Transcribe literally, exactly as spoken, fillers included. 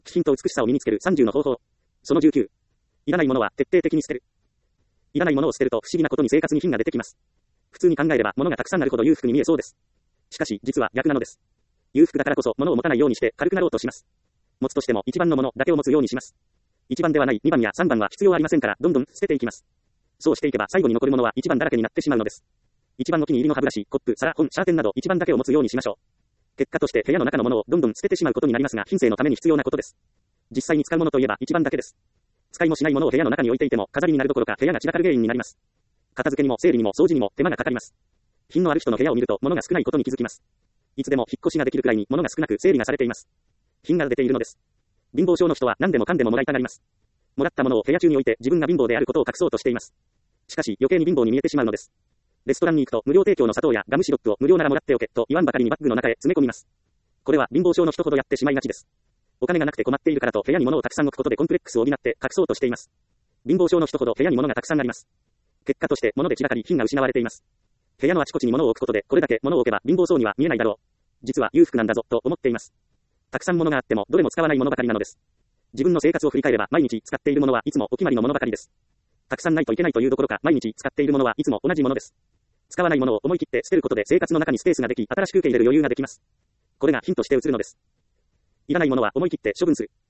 気品と美しさを身につけるさんじゅうの方法。そのじゅうきゅう。いらないものは徹底的に捨てる。いらないものを捨てると不思議なことに生活に品が出てきます。普通に考えれば物がたくさんあるほど裕福に見えそうです。しかし実は逆なのです。裕福だからこそ物を持たないようにして軽くなろうとします。持つとしても一番のものだけを持つようにします。一番ではないにばんやさんばんは必要ありませんからどんどん捨てていきます。そうしていけば最後に残るものは一番だらけになってしまうのです。一番お気に入りの歯ブラシ、コップ、皿、本、シャーペンなど一番だけを持つようにしましょう。結果として部屋の中のものをどんどん捨ててしまうことになりますが品性のために必要なことです。実際に使うものといえば一番だけです。使いもしないものを部屋の中に置いていても飾りになるどころか部屋が散らかる原因になります。片付けにも整理にも掃除にも手間がかかります。品のある人の部屋を見ると物が少ないことに気づきます。いつでも引っ越しができるくらいに物が少なく整理がされています。品が出ているのです。貧乏症の人は何でもかんでももらいたがります。もらったものを部屋中に置いて自分が貧乏であることを隠そうとしています。しかし余計に貧乏に見えてしまうのです。レストランに行くと無料提供の砂糖やガムシロップを無料ならもらっておけと言わんばかりにバッグの中へ詰め込みます。これは貧乏症の人ほどやってしまいがちです。お金がなくて困っているからと部屋に物をたくさん置くことでコンプレックスを補って隠そうとしています。貧乏症の人ほど部屋に物がたくさんあります。結果として物で散らかり品が失われています。部屋のあちこちに物を置くことでこれだけ物を置けば貧乏そうには見えないだろう。実は裕福なんだぞと思っています。たくさん物があってもどれも使わないものばかりなのです。自分の生活を振り返れば毎日使っているものはいつもお決まりのものばかりです。たくさんないといけないというどころか毎日使っているものはいつも同じものです。使わないものを思い切って捨てることで生活の中にスペースができ新しく受け入れる余裕ができます。これが品として映るのです。いらないものは思い切って処分する。